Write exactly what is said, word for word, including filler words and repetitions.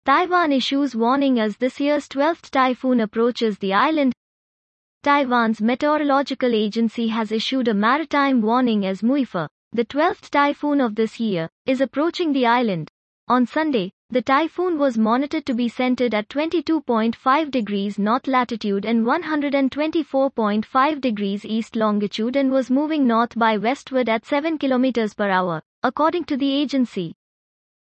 Taiwan issues warning as this year's twelfth typhoon approaches the island. Taiwan's meteorological agency has issued a maritime warning as Muifa, the twelfth typhoon of this year, is approaching the island. On Sunday, the typhoon was monitored to be centered at twenty-two point five degrees north latitude and one hundred twenty-four point five degrees east longitude and was moving north by westward at seven kilometers per hour, according to the agency.